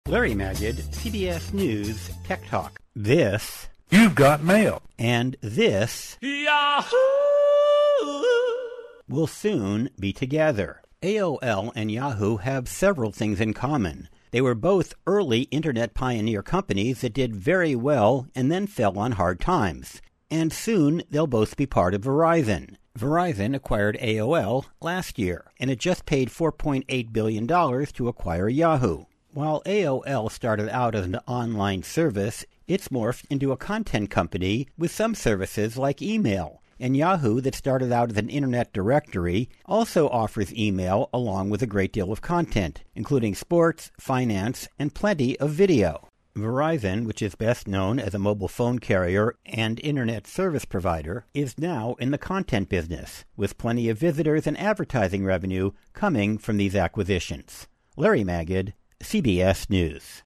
Larry Magid, CBS News Tech Talk. This You've got mail. and this Yahoo! will soon be together. AOL and Yahoo have several things in common. They were both early internet pioneer companies that did very well and then fell on hard times. And soon they'll both be part of Verizon. Verizon acquired AOL last year, and it just paid $4.8 billion to acquire Yahoo. While AOL started out as an online service, it's morphed into a content company with some services like email. And Yahoo, that started out as an internet directory, also offers email along with a great deal of content, including sports, finance, and plenty of video. Verizon, which is best known as a mobile phone carrier and internet service provider, is now in the content business, with plenty of visitors and advertising revenue coming from these acquisitions. Larry Magid, CBS News.